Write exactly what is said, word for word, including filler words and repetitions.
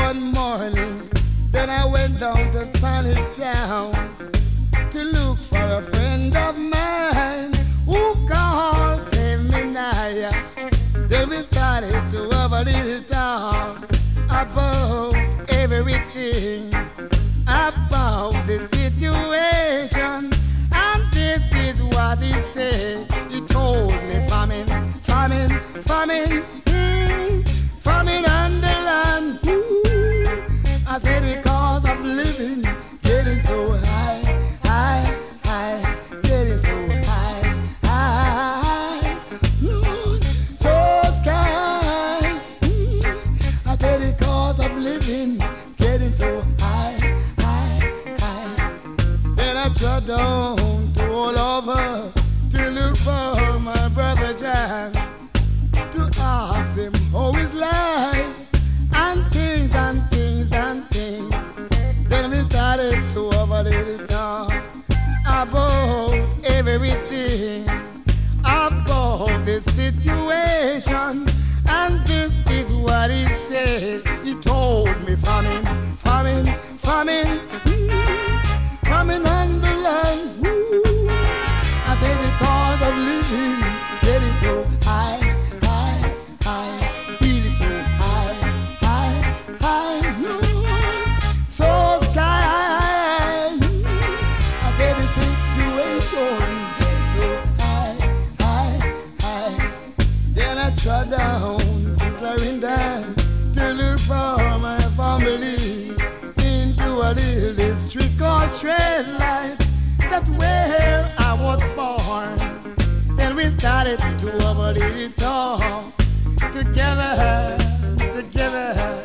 one morning, then I went down to Spanish Town to look for a friend of mine who called Save Me Now. Then we started to have a little talk about everything, about the situation, and this is what he said. He told me famine, famine, famine, mm, famine on the land. Ooh. I said the cost of living getting so high, high, high, getting so high, high, Lord, so sky. Mm. I said the cost of living getting so high, high, high. Then I trod down to all over to look for my brother John, to ask him how his life and things and things and things. Then we started to have a little talk about everything, about the situation, and this is what he said. He told me famine, famine, famine, mm, famine on the land. Ooh. I said the cost of living getting so high, high, high, feeling so high, high, high, Lord, so sky. I said the situation is getting so high, high, high. Then I trod down to Clarendon to look for my family into a little district called Treadlight. That's where I was born. Then we started to have a little talk together, together.